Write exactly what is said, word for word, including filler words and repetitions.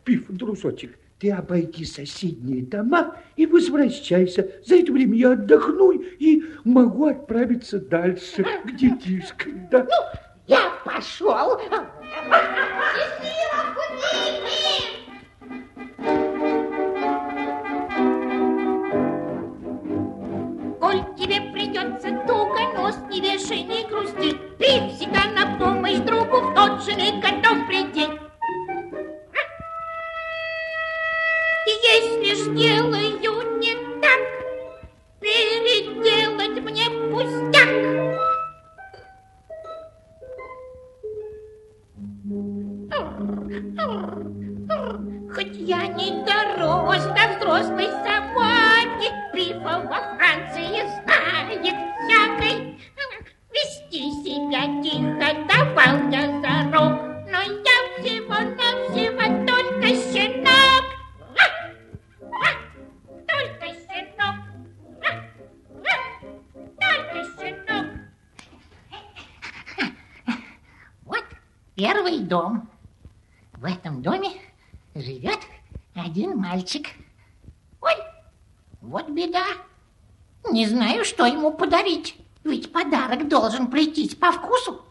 Пиф, дружочек, ты обойди соседние дома и возвращайся. За это время я отдохну и могу отправиться дальше к детишкам. Да? Ну, я пошел. Коль тебе придется туго, нос не вешай, не грусти. Ты всегда на помощь другу в тот же миг готов прийти. И если ж делаю не так, переделать мне пустяк. Хоть я не дорос до взрослой собаки, Пифа во Франции знает всякой. Вести себя тихо давал я зарок, но я всего-навсего только щенок. Только щенок. Только щенок. Вот первый дом. В этом доме живет один мальчик. Ой, вот беда. Не знаю, что ему подарить. Ведь подарок должен прийтись по вкусу.